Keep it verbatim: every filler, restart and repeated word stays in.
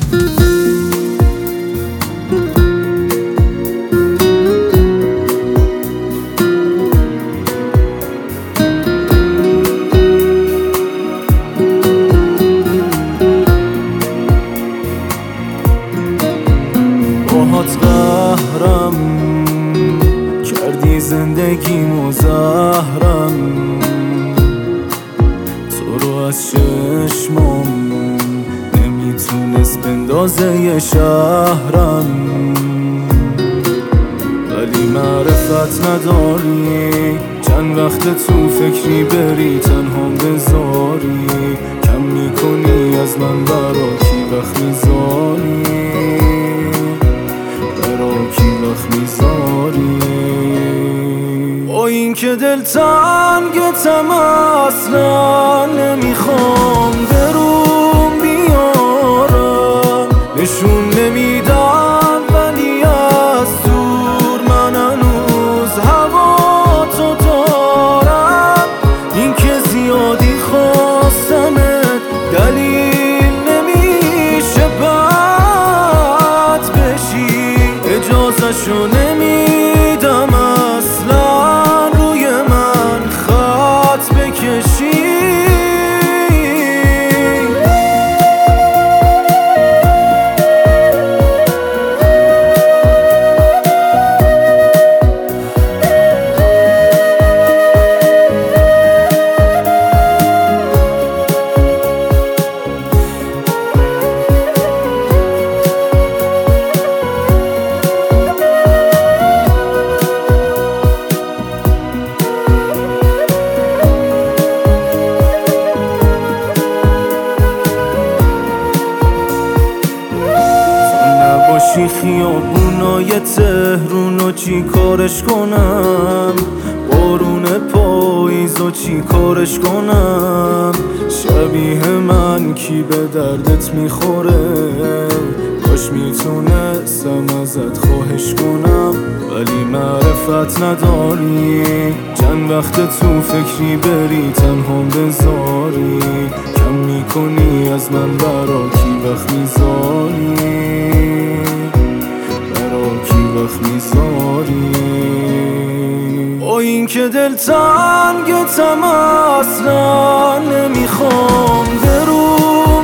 باهات قهرم کردی زندگیمو زهرم، تو رو از چشمام نمیتونست بندازه یه شهرم، ولی معرفت نداری، چند وقت تو فکری بری تنها بذاری، کم میکنی از من برا کی وقت میذاری، کی وقت میذاری. با این که دل تنگتم اصلا نمیخوام بروم بیارم، نشون نمیدم ولی از دور من هنوز هوا تو دارم، این که زیادی خواستمت دلیل نمیشه بد بشی، اجازه‌شو نمیدم اصلا روی من خط بکشی. باشی خیابونای تهرونو چی کارش کنم، بارون پاییزو چی کارش کنم، شبیه من کی به دردت میخوره، کاش میتونستم ازت خواهش کنم، ولی معرفت نداری، چند وقت تو فکری بری تنها بذاری، کم میکنی از من برا کی وقت میذاری، وقت میذاری. با این که دل تنگتم اصلا نمیخوام برو